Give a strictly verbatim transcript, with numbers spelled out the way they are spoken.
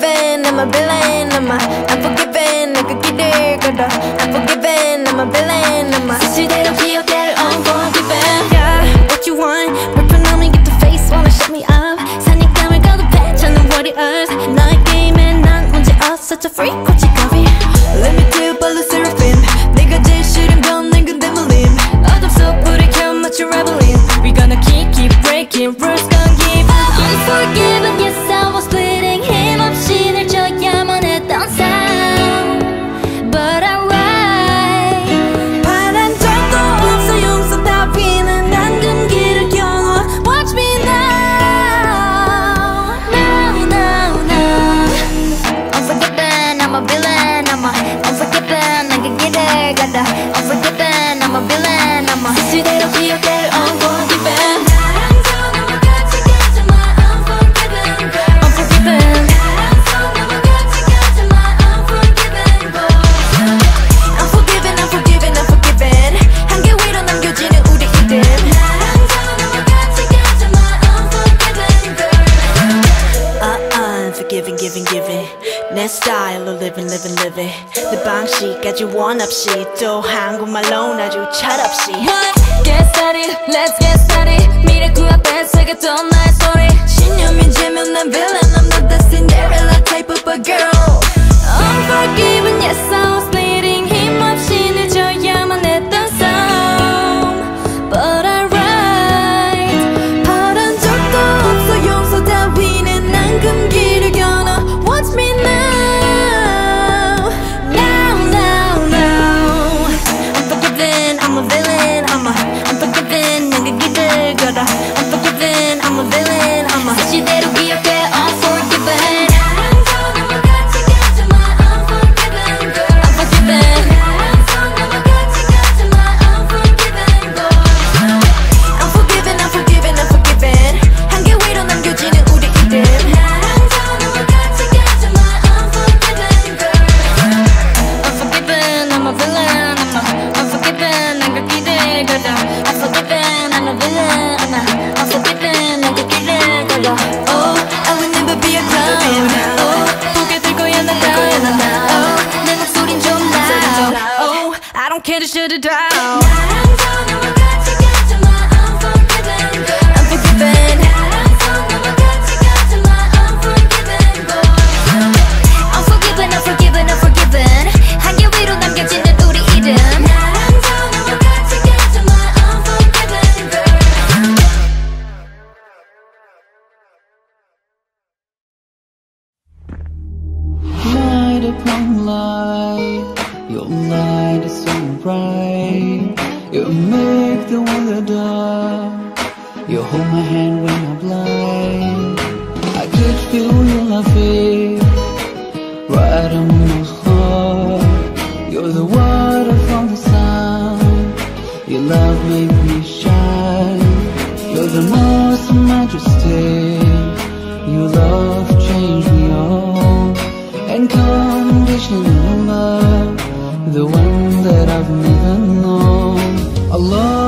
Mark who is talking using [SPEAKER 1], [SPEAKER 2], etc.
[SPEAKER 1] unforgiven, I'm a villain, I'm a unforgiven, 내가 길을 걸어 unforgiven, I'm a villain, I'm a 사실대로 기억될 unforgiven. Yeah, what you want, 불편함이 get the face, wanna shut me up. 사냥감을 거듭해, 저는 warriors. 너의 게임에 난 문제 없어, such a freak, 꽃이 coffee. Let me tell you about the seraphim. 내가 제일 싫은 건 난 근데 물림. 어둠 속 불을 켜 match your rebellion. We gonna keep, keep breaking rules, gonna keep unforgiven. Yes, I was bleeding, 힘없이 늘 줘야만 했던 삶. But I'm right. 바란 적도 없어 용서 따위는 난 금기를 겨눠. Watch me now, now, now, now. Unforgiven, I'm a villain, I'm a unforgiven. 난 그 길을 가다 unforgiven, I'm a villain, I'm a 사실대로 기억될 unforgiven. Giving, giving, giving. 내 스타일로 living, living, living. 내 방식까지 원 없이 또 한국말로 아주 철없이. Get started, let's get started. 미래 그 앞에 새겼던 나의 소리. 신념이 지면 난 villain, I'm not the Cinderella type of a girl. Unforgiven, yes I was bleeding. 힘없이 늘 줘야만 했던 싸움. But I'm right. 바란 적도 없어 용서 따위는 난 금기. Unforgiven, I'm a villain, I'm a 사실대로 기억해 unforgiven. Unforgiven. Unforgiven, unforgiven, unforgiven. 한계 위로 남겨지는 우리 이름. Unforgiven, I'm a villain, I'm a unforgiven. 난 그 길을 걸어 unforgiven, I'm a villain. Can't shut it down. Unforgiven. Unforgiven, unforgiven, unforgiven. 한계 위로 남겨지는 우리 이름.
[SPEAKER 2] Light upon light. Your light is so bright. You make the wonder dark. You hold my hand when I'm blind. I could feel your loving right on my heart. You're the water from the sun. Your love made me shine. You're the most majestic. Your love changed me all. Unconditional love, the one that I've never known. Allah.